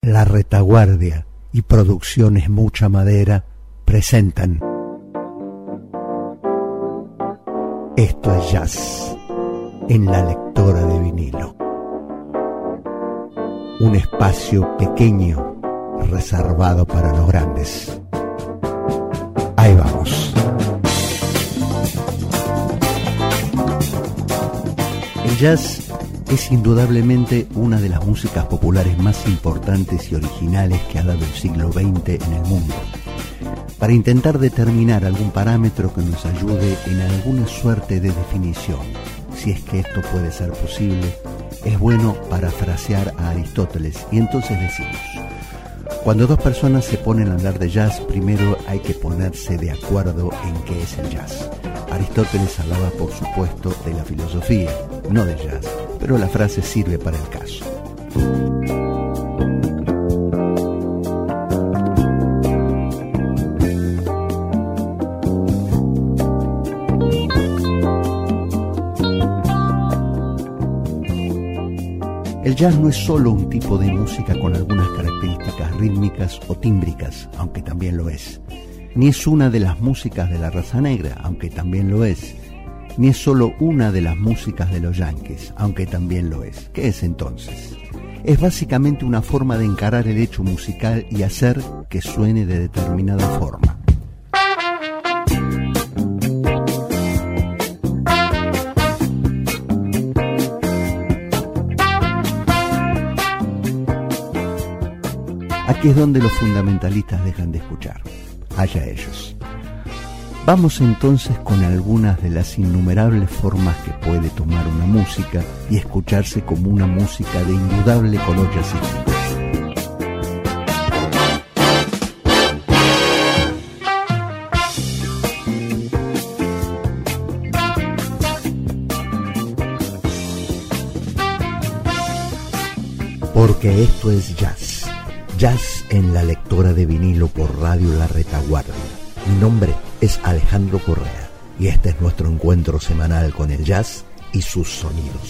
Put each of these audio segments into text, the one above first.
La Retaguardia y Producciones Mucha Madera presentan Esto es Jazz en la lectora de vinilo. Un espacio pequeño reservado para los grandes. Ahí vamos. El jazz es indudablemente una de las músicas populares más importantes y originales que ha dado el siglo XX en el mundo. Para intentar determinar algún parámetro que nos ayude en alguna suerte de definición, si es que esto puede ser posible, es bueno parafrasear a Aristóteles y entonces decimos: cuando dos personas se ponen a hablar de jazz, primero hay que ponerse de acuerdo en qué es el jazz. Aristóteles hablaba, por supuesto, de la filosofía, no del jazz, pero la frase sirve para el caso. El jazz no es solo un tipo de música con algunas características rítmicas o tímbricas, aunque también lo es. Ni es una de las músicas de la raza negra, aunque también lo es. Ni es solo una de las músicas de los yanquis, aunque también lo es. ¿Qué es entonces? Es básicamente una forma de encarar el hecho musical y hacer que suene de determinada forma. Aquí es donde los fundamentalistas dejan de escuchar. Allá ellos. Vamos entonces con algunas de las innumerables formas que puede tomar una música y escucharse como una música de indudable color jazzístico. Porque esto es jazz. Jazz en la lectora de vinilo por Radio La Retaguardia. Mi nombre es Alejandro Correa y este es nuestro encuentro semanal con el jazz y sus sonidos.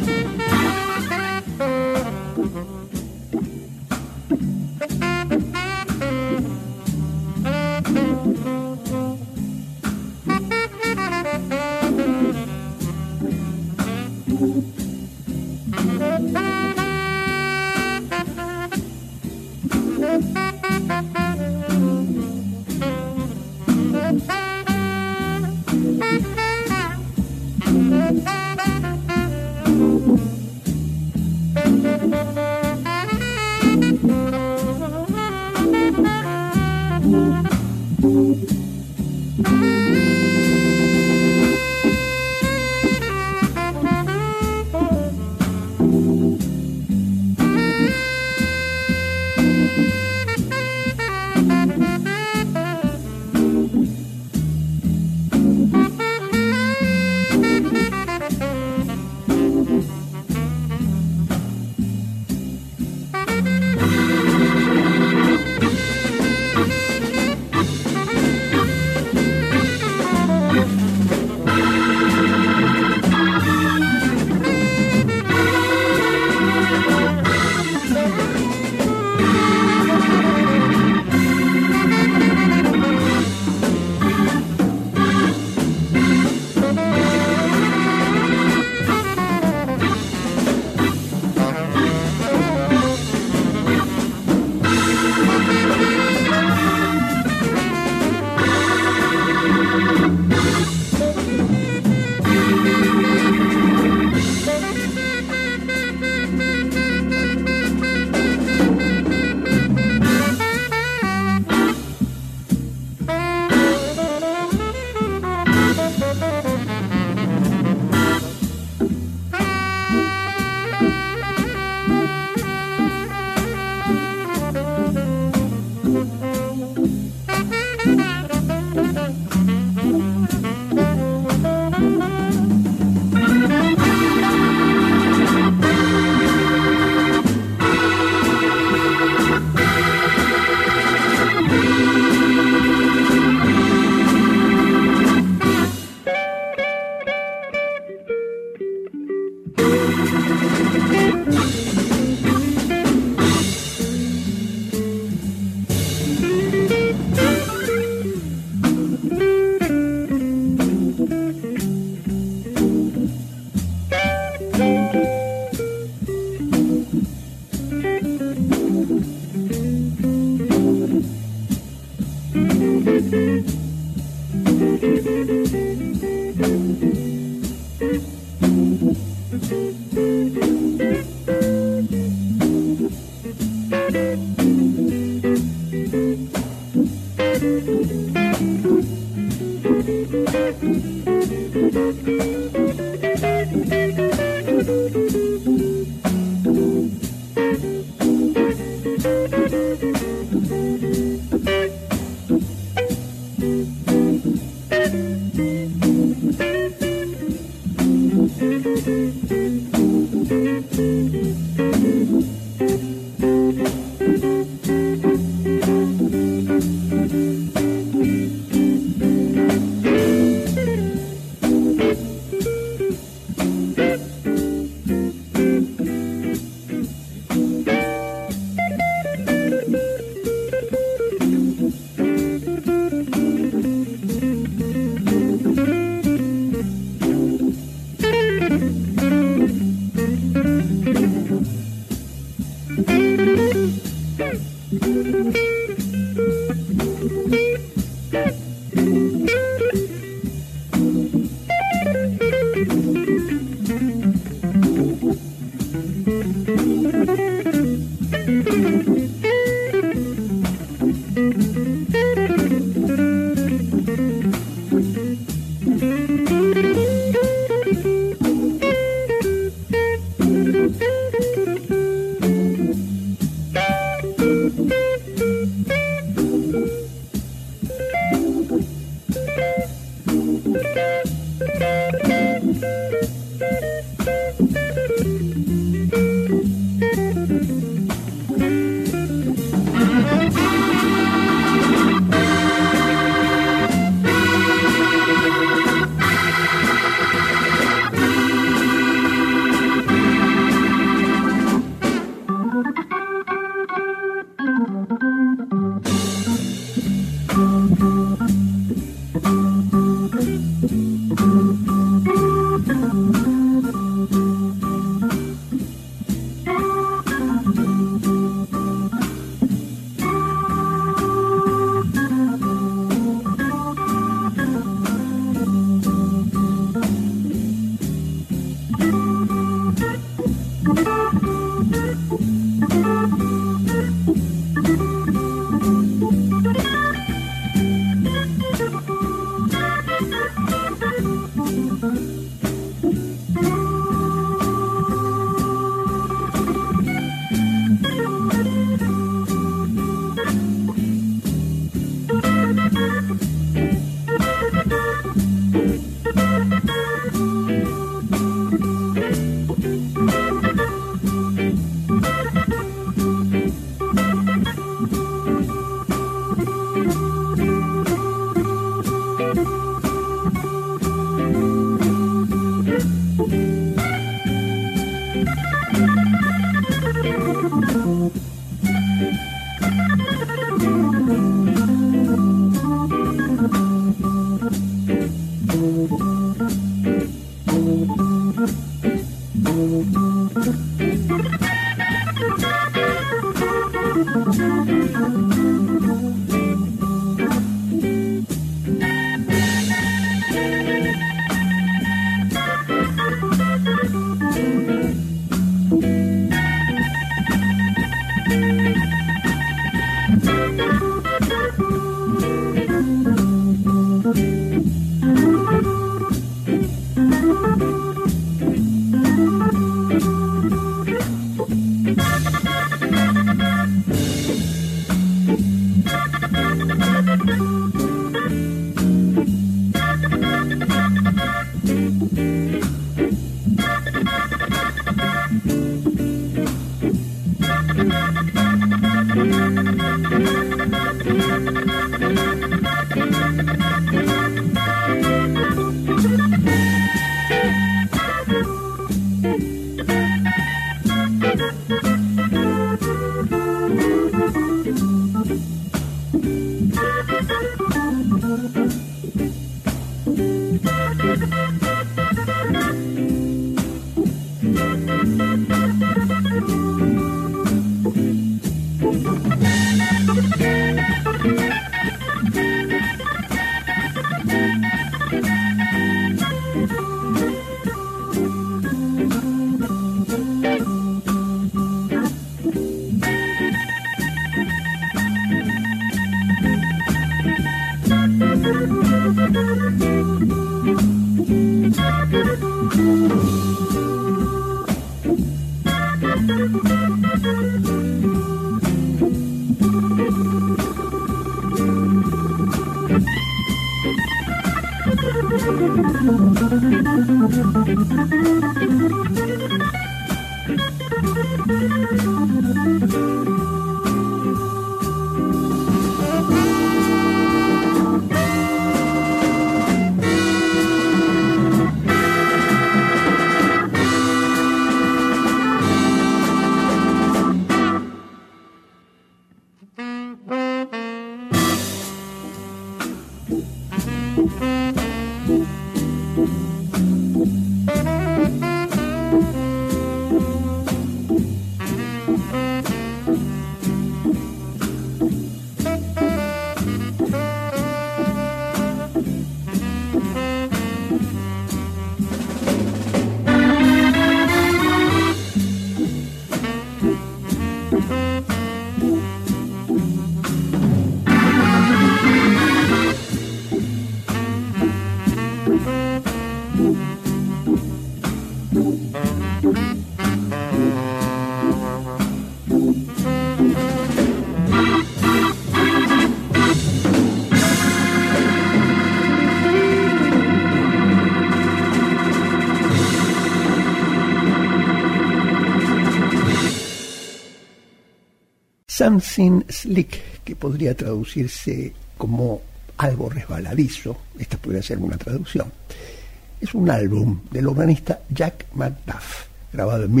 Something Slick, que podría traducirse como algo resbaladizo, esta podría ser una traducción. Es un álbum del organista Jack McDuff, grabado en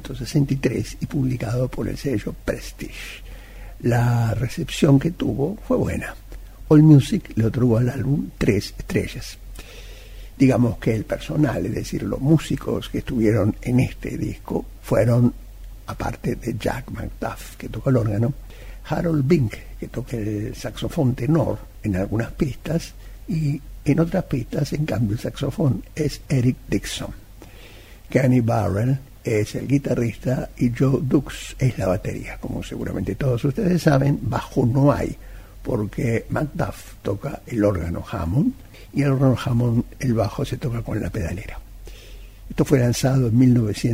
1963 y publicado por el sello Prestige. La recepción que tuvo fue buena. AllMusic le otorgó al álbum 3 estrellas. Digamos que el personal, es decir, los músicos que estuvieron en este disco, fueron, aparte de Jack McDuff, que toca el órgano, Harold Bink, que toca el saxofón tenor en algunas pistas, y en otras pistas, en cambio, el saxofón es Eric Dixon. Kenny Burrell es el guitarrista y Joe Dux es la batería. Como seguramente todos ustedes saben, bajo no hay, porque McDuff toca el órgano Hammond, y el órgano Hammond, el bajo se toca con la pedalera. Esto fue lanzado en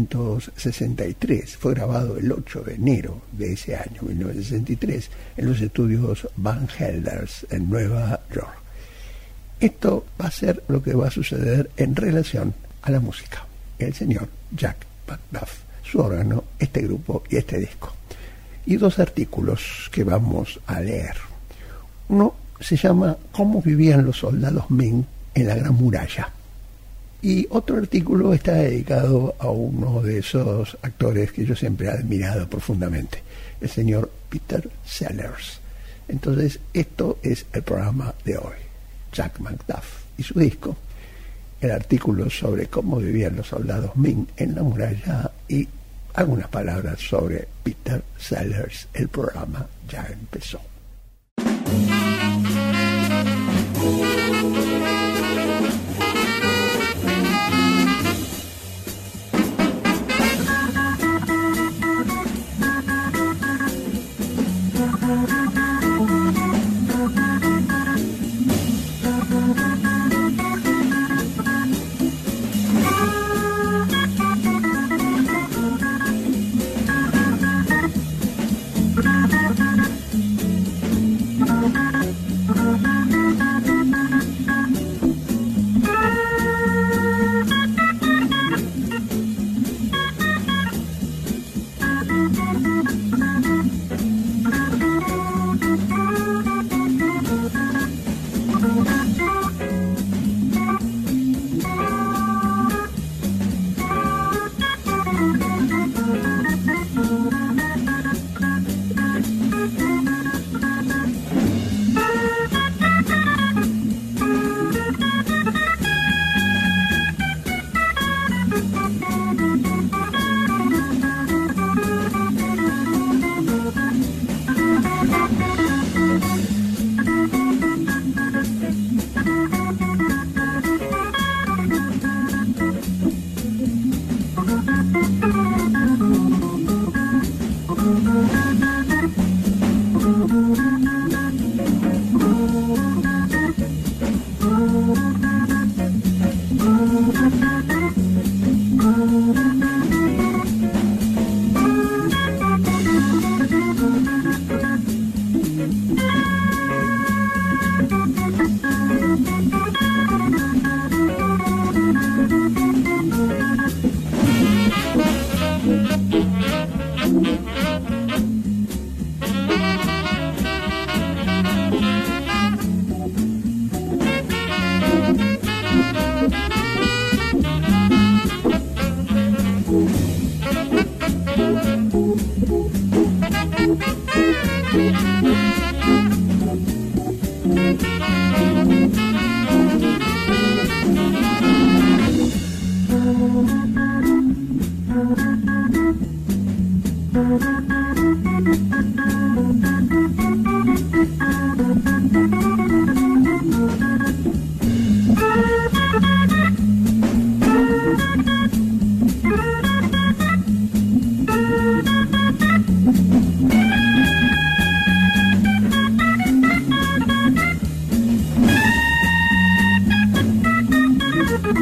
1963, fue grabado el 8 de enero de ese año, 1963, en los estudios Van Helders en Nueva York. Esto va a ser lo que va a suceder en relación a la música. El señor Jack McDuff, su órgano, este grupo y este disco. Y dos artículos que vamos a leer. Uno se llama ¿Cómo vivían los soldados Ming en la Gran Muralla? Y otro artículo está dedicado a uno de esos actores que yo siempre he admirado profundamente, el señor Peter Sellers. Entonces, esto es el programa de hoy. Jack McDuff y su disco, el artículo sobre cómo vivían los soldados Ming en la muralla y algunas palabras sobre Peter Sellers. El programa ya empezó.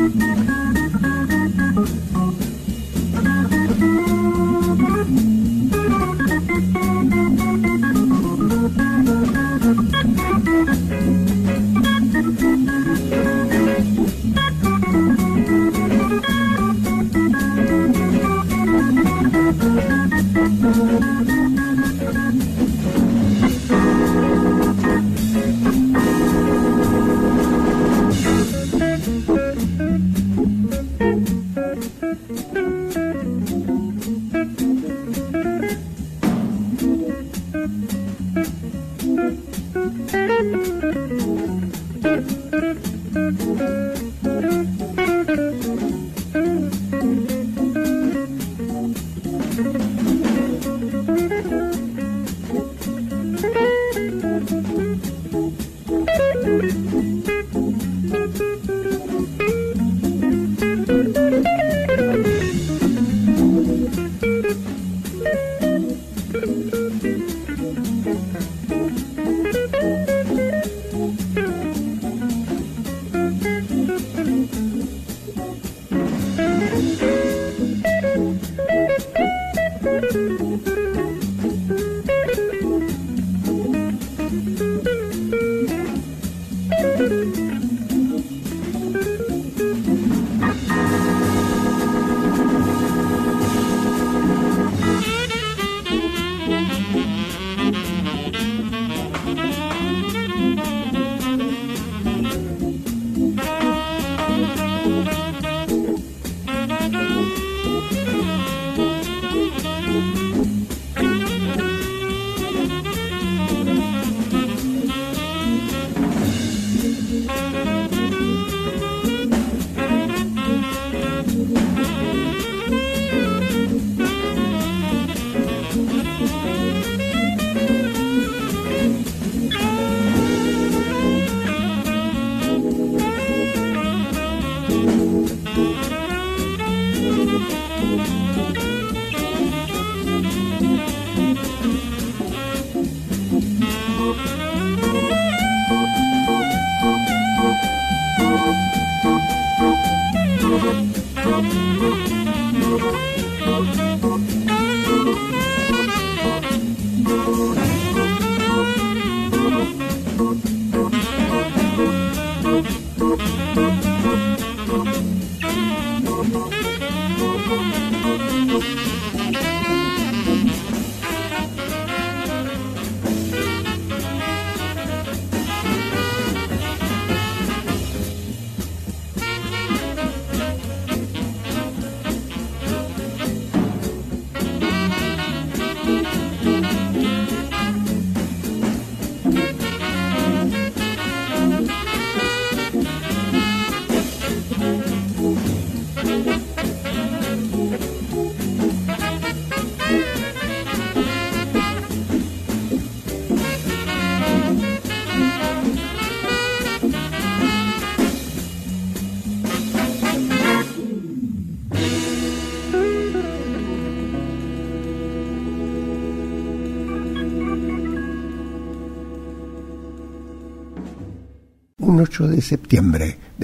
Un 8 de septiembre de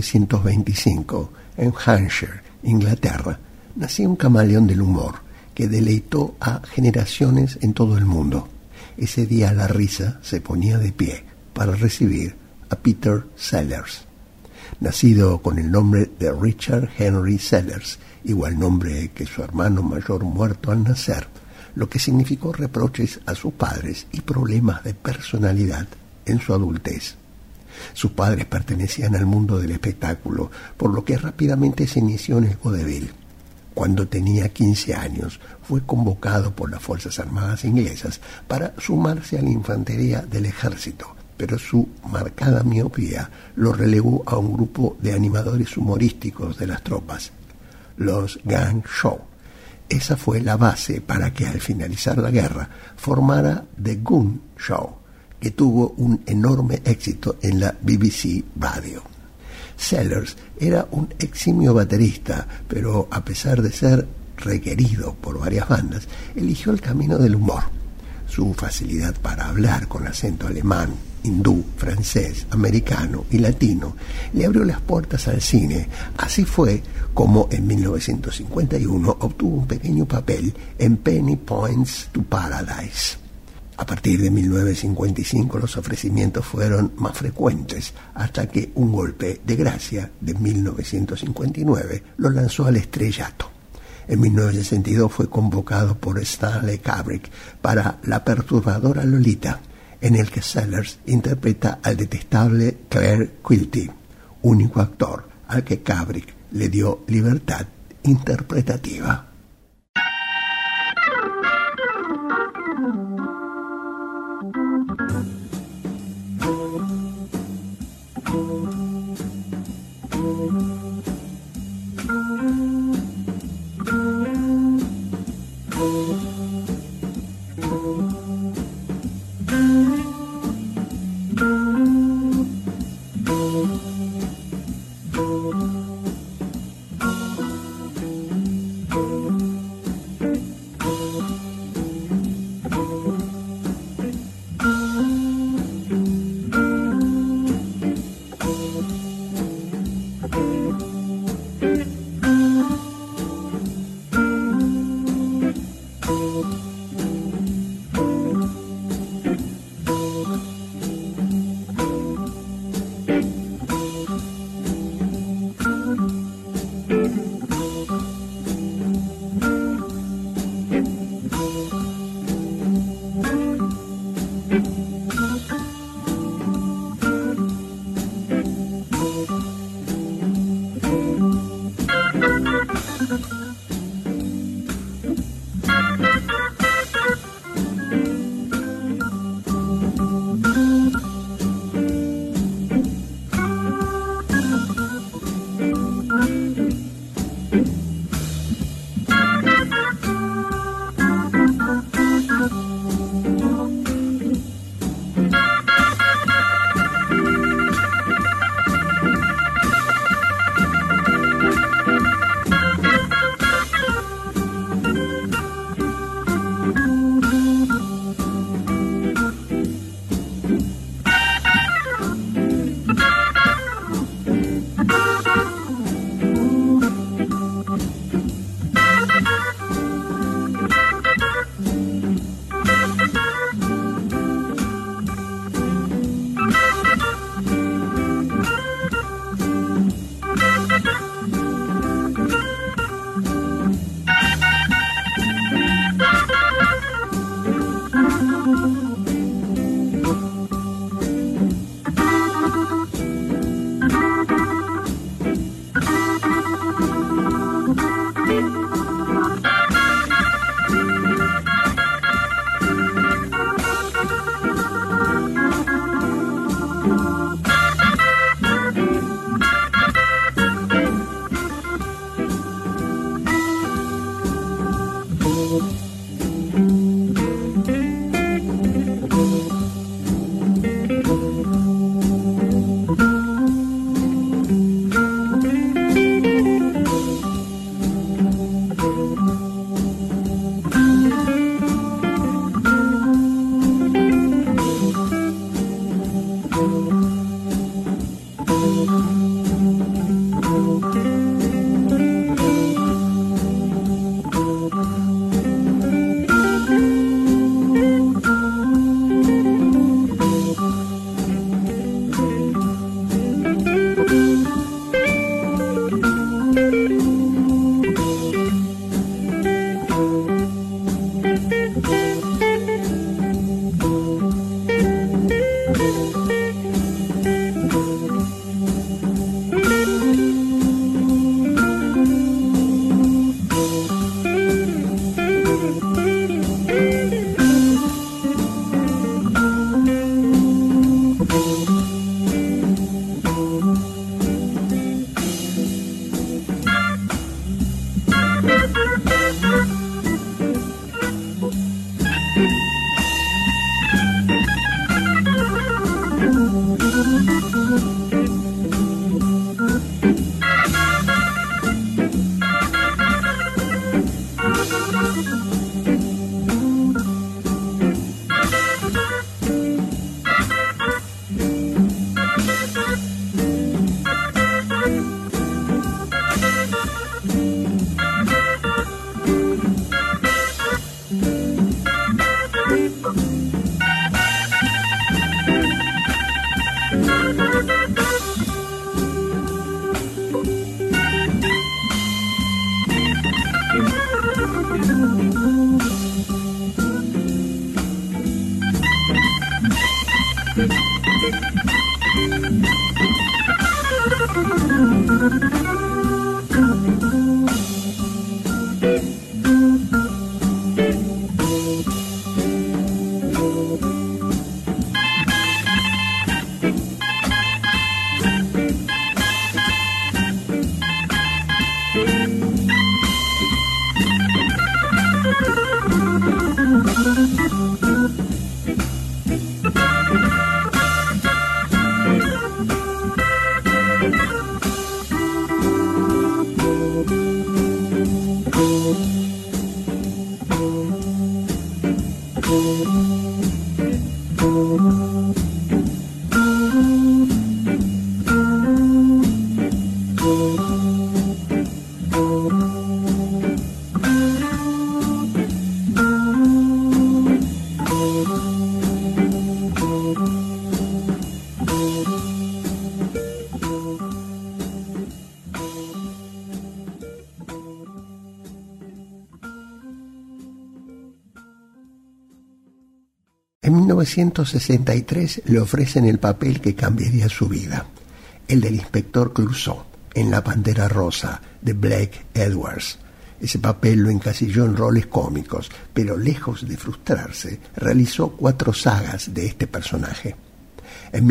1925, en Hampshire, Inglaterra, nació un camaleón del humor que deleitó a generaciones en todo el mundo. Ese día la risa se ponía de pie para recibir a Peter Sellers. Nacido con el nombre de Richard Henry Sellers, igual nombre que su hermano mayor muerto al nacer, lo que significó reproches a sus padres y problemas de personalidad en su adultez. Sus padres pertenecían al mundo del espectáculo, por lo que rápidamente se inició en el vodevil. Cuando tenía 15 años, fue convocado por las Fuerzas Armadas inglesas para sumarse a la infantería del ejército, pero su marcada miopía lo relegó a un grupo de animadores humorísticos de las tropas, los Gang Show. Esa fue la base para que al finalizar la guerra formara The Gun Show, que tuvo un enorme éxito en la BBC Radio. Sellers era un eximio baterista, pero a pesar de ser requerido por varias bandas, eligió el camino del humor. Su facilidad para hablar con acento alemán, hindú, francés, americano y latino le abrió las puertas al cine. Así fue como en 1951 obtuvo un pequeño papel en Penny Points to Paradise. A partir de 1955 los ofrecimientos fueron más frecuentes, hasta que Un golpe de gracia de 1959 lo lanzó al estrellato. En 1962 fue convocado por Stanley Kubrick para La perturbadora Lolita, en el que Sellers interpreta al detestable Claire Quilty, único actor al que Kubrick le dio libertad interpretativa. En 1963 le ofrecen el papel que cambiaría su vida, el del inspector Clouseau, en La Pantera Rosa, de Blake Edwards. Ese papel lo encasilló en roles cómicos, pero lejos de frustrarse, realizó 4 sagas de este personaje. En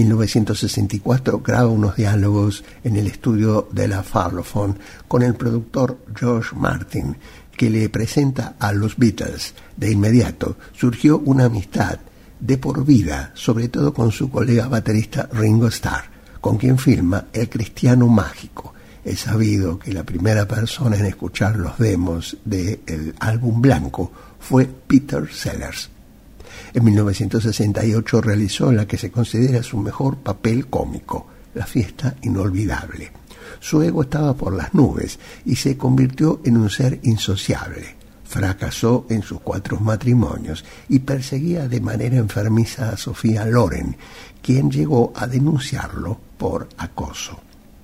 1964 graba unos diálogos en el estudio de la Parlophone con el productor George Martin, que le presenta a los Beatles. De inmediato surgió una amistad de por vida, sobre todo con su colega baterista Ringo Starr, con quien filma El Cristiano Mágico. Es sabido que la primera persona en escuchar los demos del álbum blanco fue Peter Sellers. En 1968 realizó la que se considera su mejor papel cómico, La Fiesta Inolvidable. Su ego estaba por las nubes y se convirtió en un ser insociable. Fracasó en sus 4 matrimonios y perseguía de manera enfermiza a Sofía Loren, quien llegó a denunciarlo por acoso.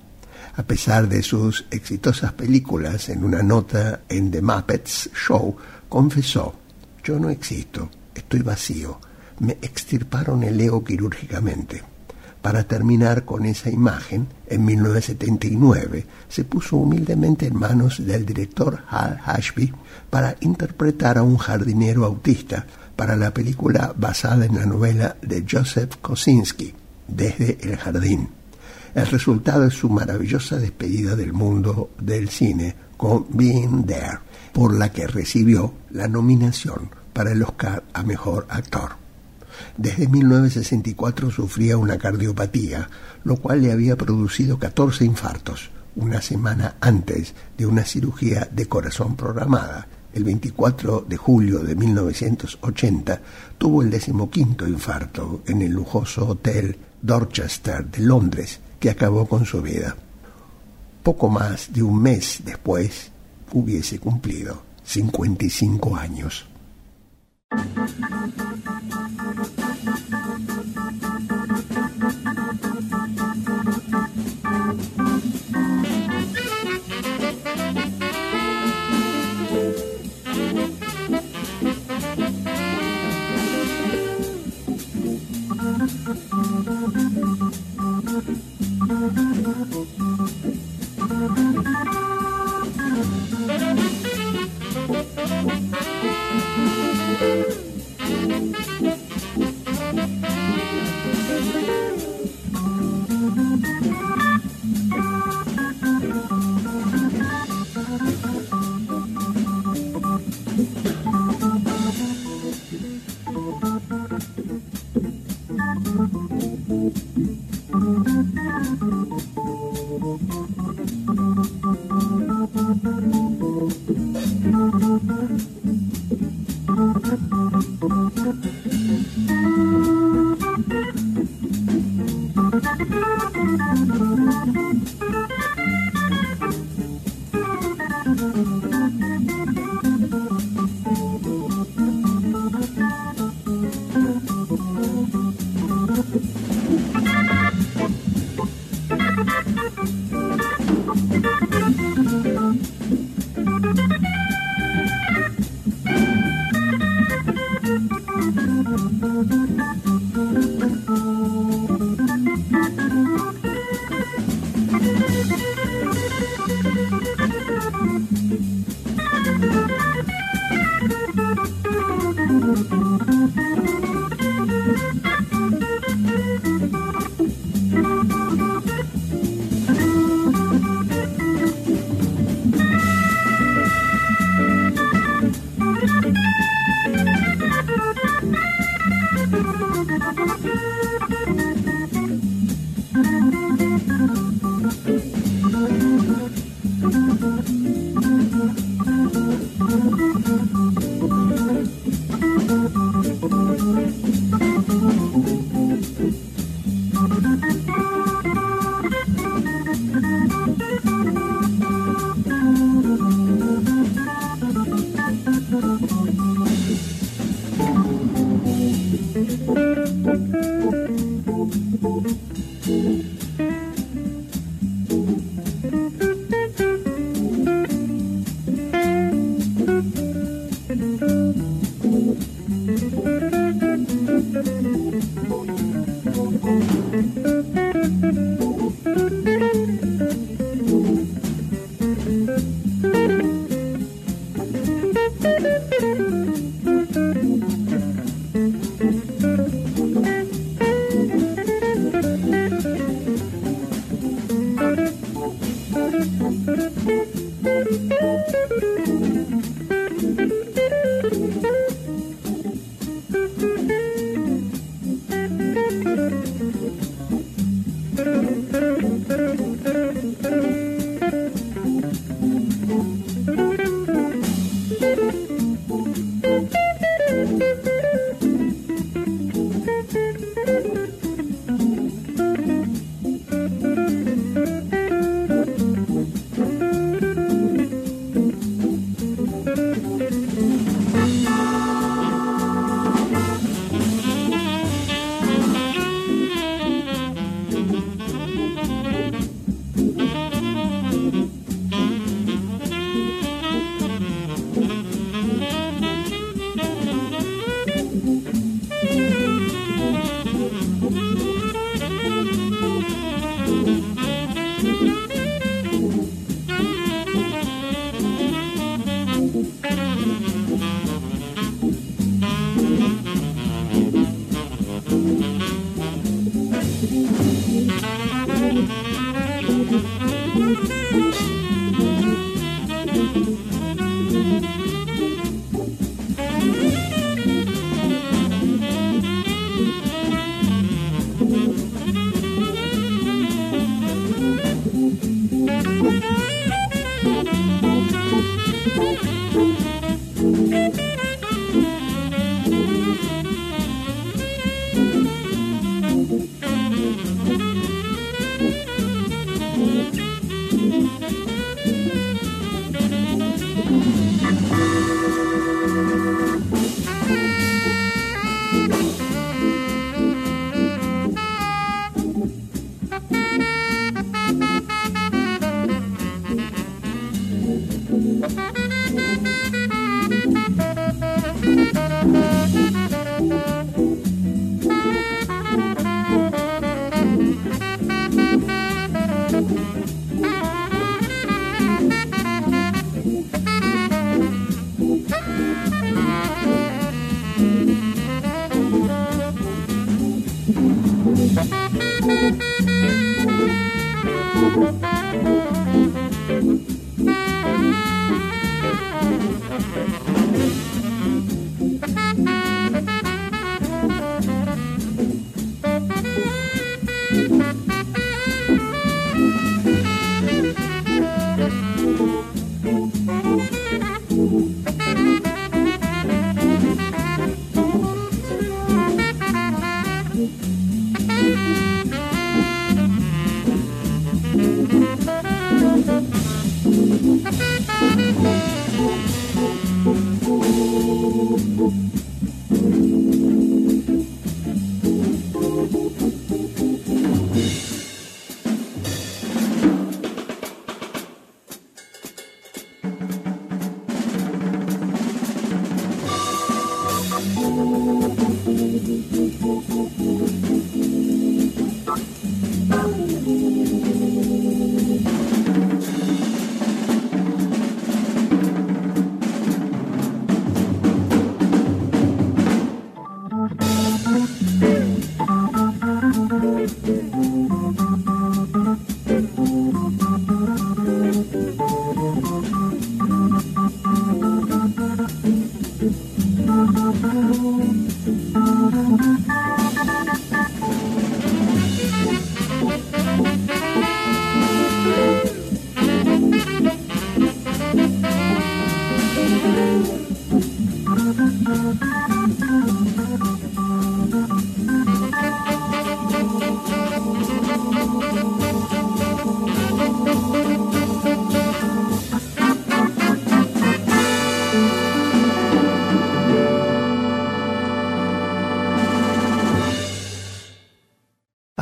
A pesar de sus exitosas películas, en una nota en The Muppets Show, confesó: «Yo no existo, estoy vacío, me extirparon el ego quirúrgicamente». Para terminar con esa imagen, en 1979 se puso humildemente en manos del director Hal Ashby para interpretar a un jardinero autista para la película basada en la novela de Joseph Kosinski, Desde el Jardín. El resultado es su maravillosa despedida del mundo del cine con Being There, por la que recibió la nominación para el Oscar a Mejor Actor. Desde 1964 sufría una cardiopatía, lo cual le había producido 14 infartos, una semana antes de una cirugía de corazón programada. El 24 de julio de 1980 tuvo el 15º infarto en el lujoso hotel Dorchester de Londres, que acabó con su vida. Poco más de un mes después hubiese cumplido 55 años.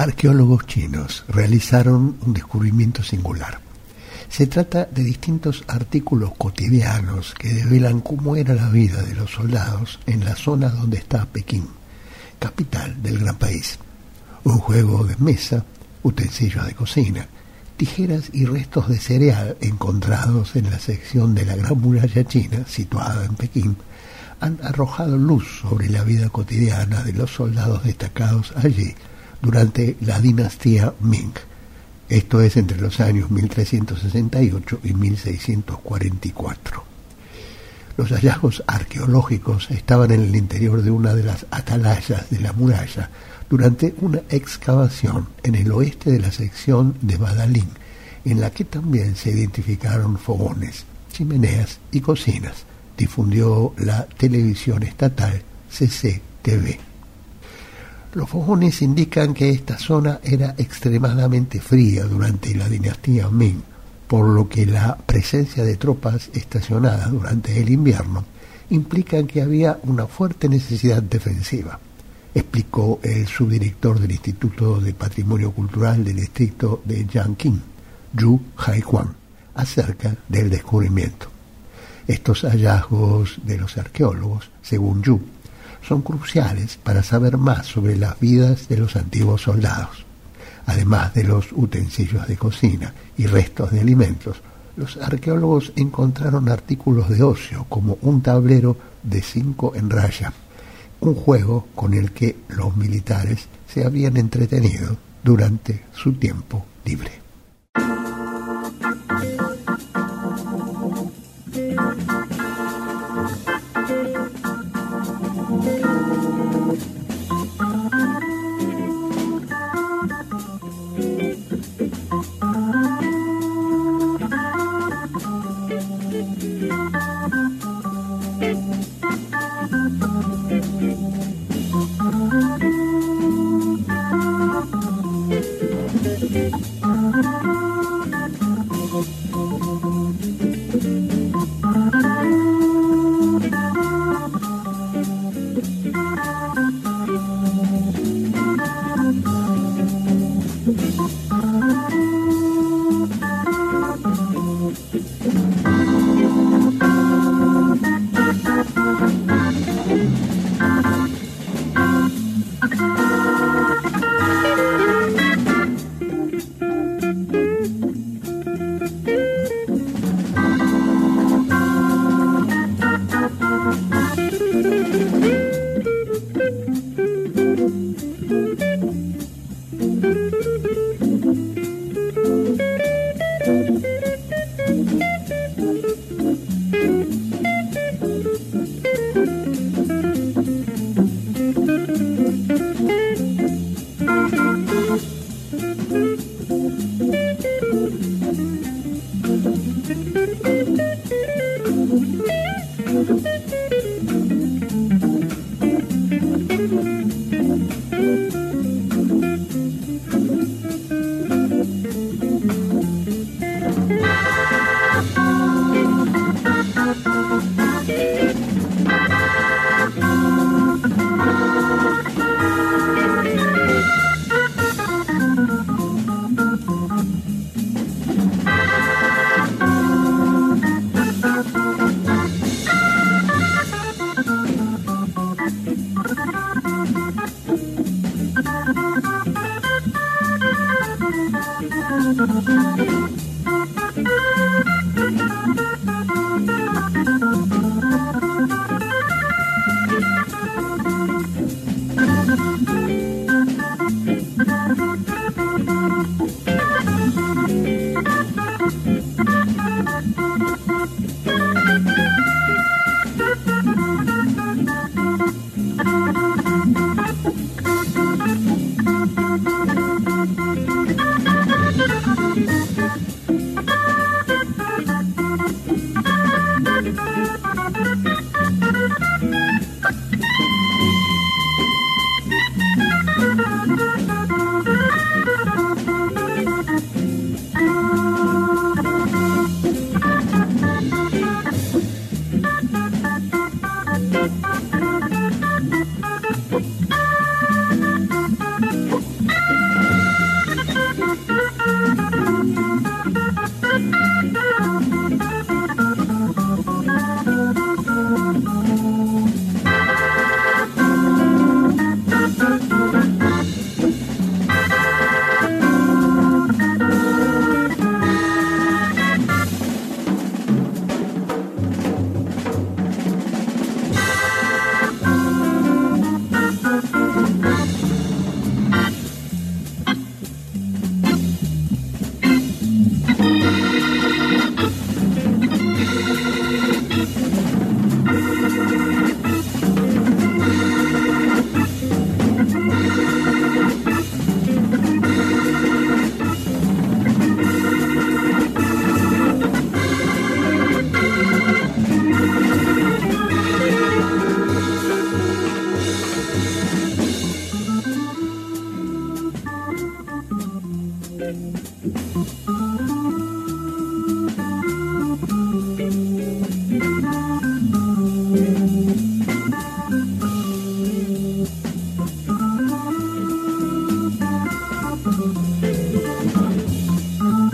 arqueólogos chinos realizaron un descubrimiento singular. Se trata de distintos artículos cotidianos que develan cómo era la vida de los soldados en la zona donde está Pekín, capital del gran país. Un juego de mesa, utensilios de cocina, tijeras y restos de cereal encontrados en la sección de la Gran Muralla China, situada en Pekín, han arrojado luz sobre la vida cotidiana de los soldados destacados allí durante la dinastía Ming. Esto es entre los años 1368 y 1644. Los hallazgos arqueológicos estaban en el interior de una de las atalayas de la muralla durante una excavación en el oeste de la sección de Badalín, en la que también se identificaron fogones, chimeneas y cocinas, difundió la televisión estatal CCTV. Los fogones indican que esta zona era extremadamente fría durante la dinastía Ming, por lo que la presencia de tropas estacionadas durante el invierno implica que había una fuerte necesidad defensiva, explicó el subdirector del Instituto de Patrimonio Cultural del distrito de Yanqing, Yu Haiquan, acerca del descubrimiento. Estos hallazgos de los arqueólogos, según Yu, son cruciales para saber más sobre las vidas de los antiguos soldados. Además de los utensilios de cocina y restos de alimentos, los arqueólogos encontraron artículos de ocio como un tablero de 5 en raya, un juego con el que los militares se habían entretenido durante su tiempo libre.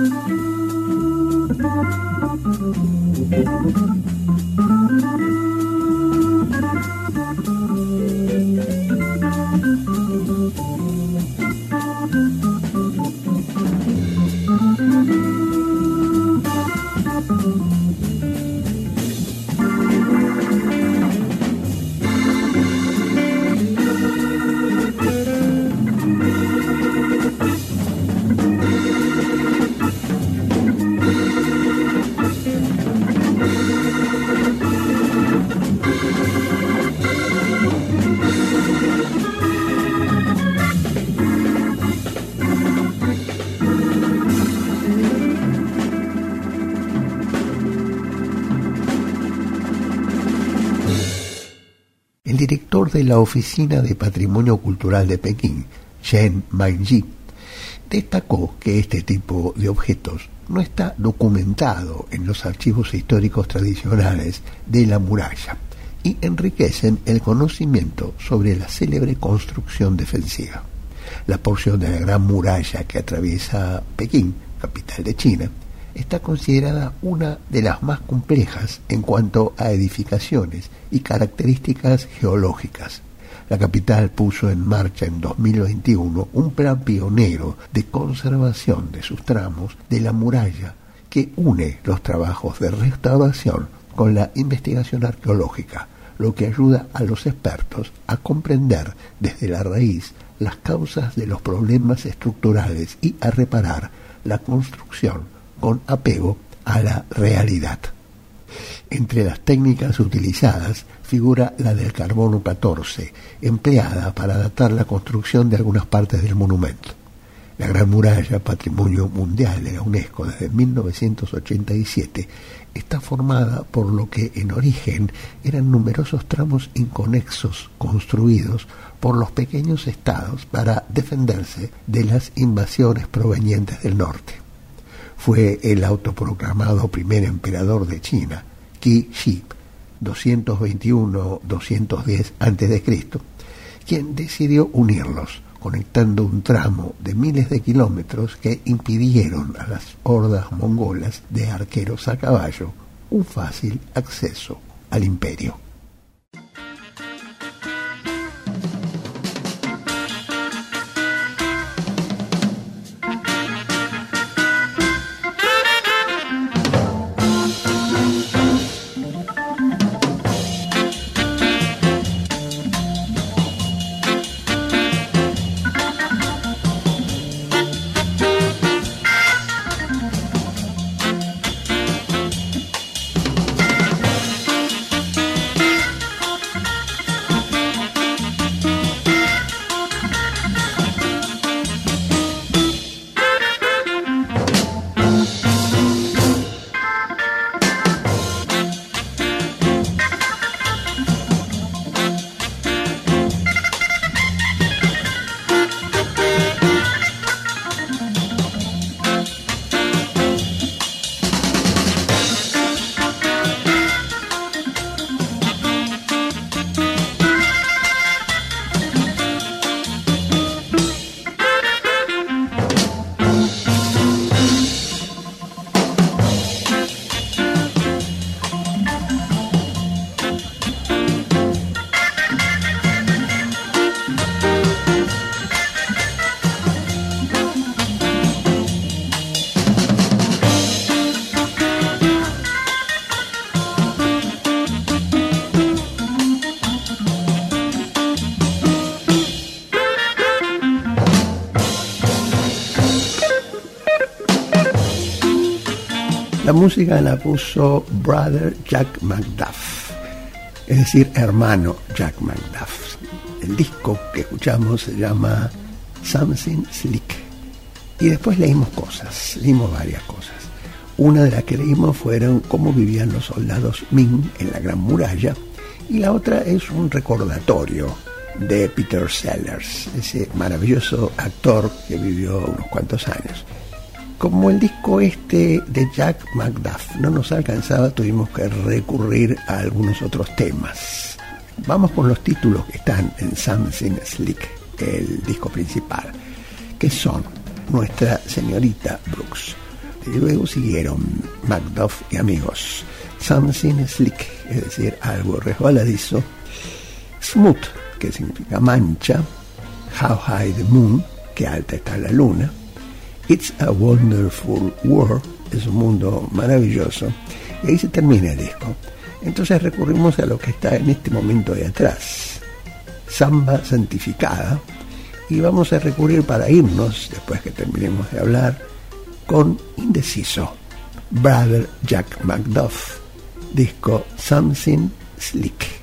El director de la Oficina de Patrimonio Cultural de Pekín, Chen Mingyi, destacó que este tipo de objetos no está documentado en los archivos históricos tradicionales de la muralla y enriquecen el conocimiento sobre la célebre construcción defensiva. La porción de la Gran Muralla que atraviesa Pekín, capital de China, está considerada una de las más complejas en cuanto a edificaciones y características geológicas. La capital puso en marcha en 2021 un plan pionero de conservación de sus tramos de la muralla que une los trabajos de restauración con la investigación arqueológica, lo que ayuda a los expertos a comprender desde la raíz las causas de los problemas estructurales y a reparar la construcción con apego a la realidad. Entre las técnicas utilizadas figura la del carbono 14, empleada para datar la construcción de algunas partes del monumento. La Gran Muralla, Patrimonio Mundial de la UNESCO desde 1987, está formada por lo que en origen eran numerosos tramos inconexos construidos por los pequeños estados para defenderse de las invasiones provenientes del norte. Fue el autoproclamado primer emperador de China, Qi Shi, 221-210 a.C., quien decidió unirlos, conectando un tramo de miles de kilómetros que impidieron a las hordas mongolas de arqueros a caballo un fácil acceso al imperio. La música la puso Brother Jack McDuff, es decir, hermano Jack McDuff. El disco que escuchamos se llama Something Slick. Y después leímos varias cosas. Una de las que leímos fueron cómo vivían los soldados Ming en la Gran Muralla, y la otra es un recordatorio de Peter Sellers, ese maravilloso actor que vivió unos cuantos años. Como el disco de Jack McDuff no nos alcanzaba, tuvimos que recurrir a algunos otros temas. Vamos con los títulos que están en Something Slick, el disco principal, que son Nuestra Señorita Brooks, Y luego siguieron Macduff y amigos, Something Slick, es decir, algo resbaladizo, Smooth, que significa mancha, How High the Moon, que alta está la luna, It's a Wonderful World, es un mundo maravilloso, y ahí se termina el disco. Entonces recurrimos a lo que está en este momento de atrás, Samba Santificada, y vamos a recurrir para irnos, después que terminemos de hablar, con Indeciso, Brother Jack Macduff, disco Something Slick.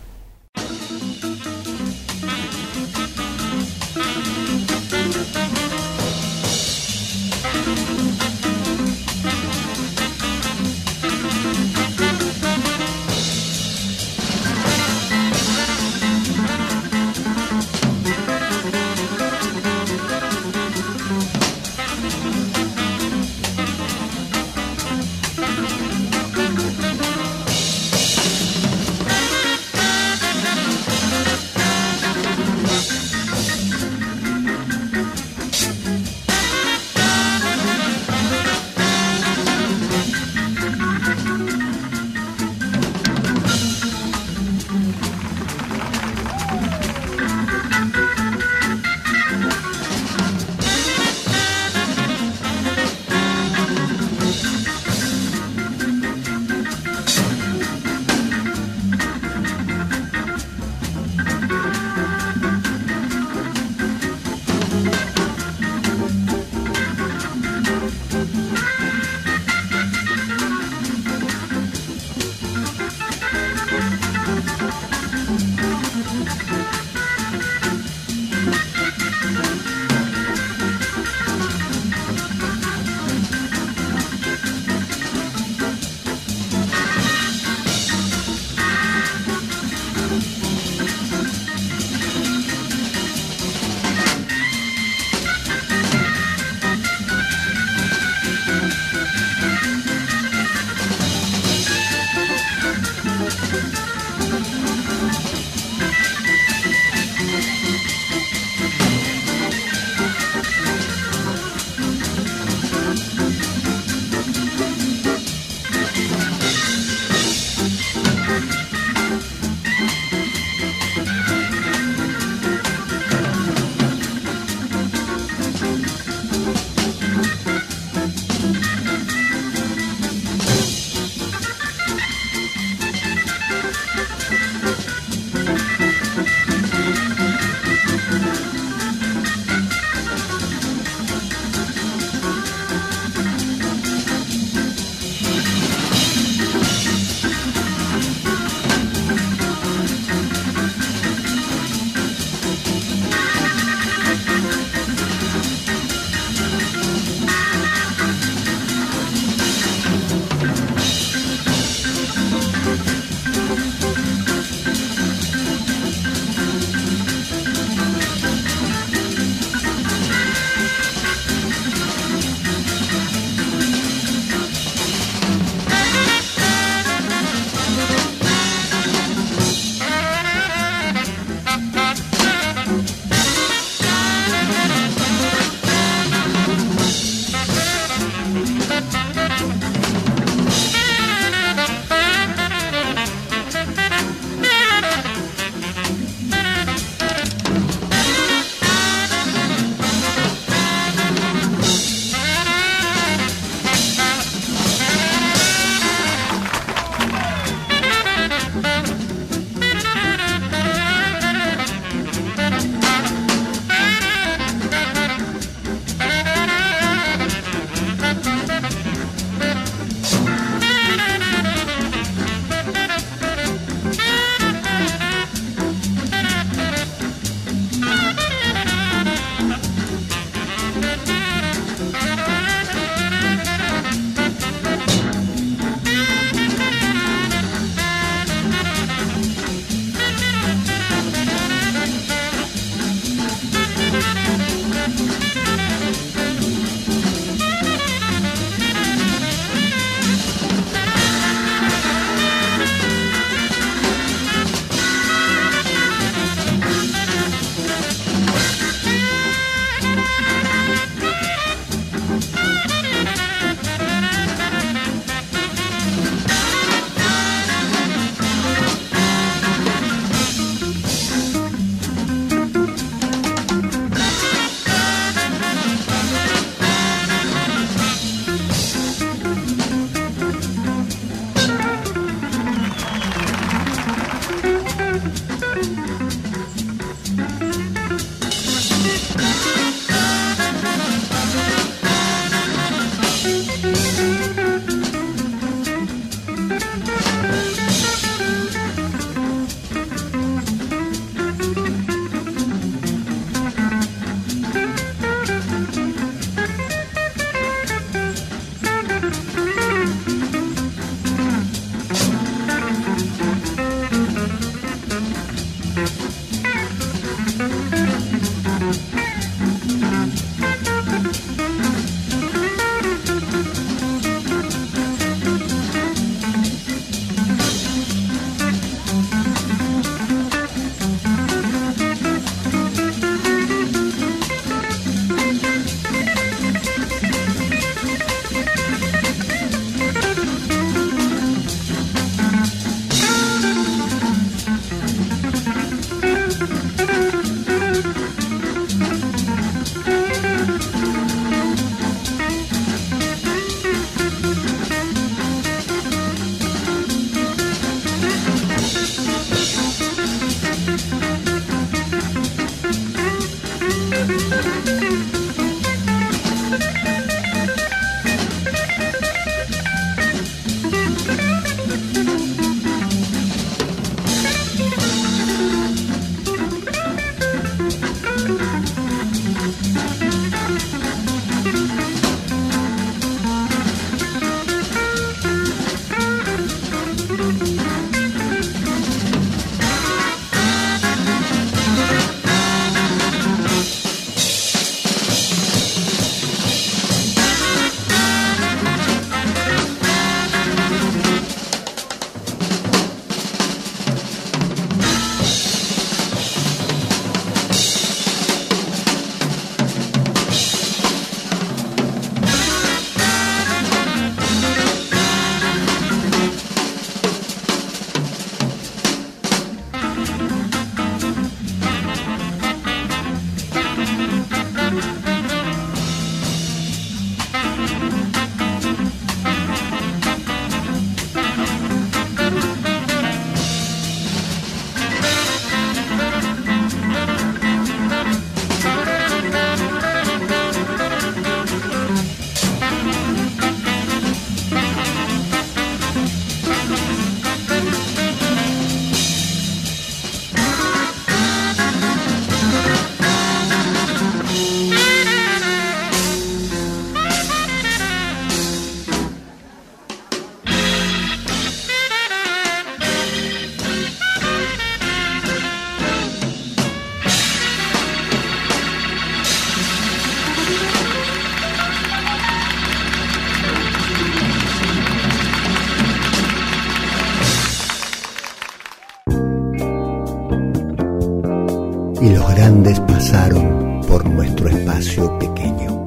y los grandes pasaron por nuestro espacio pequeño.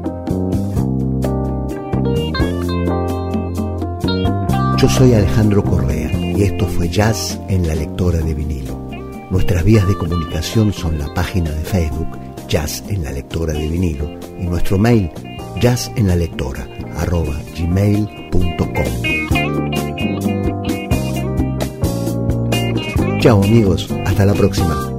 Yo soy Alejandro Correa y esto fue Jazz en la Lectora de Vinilo. Nuestras vías de comunicación son la página de Facebook Jazz en la Lectora de Vinilo y nuestro mail jazzenlalectora@gmail.com. Chao amigos, hasta la próxima.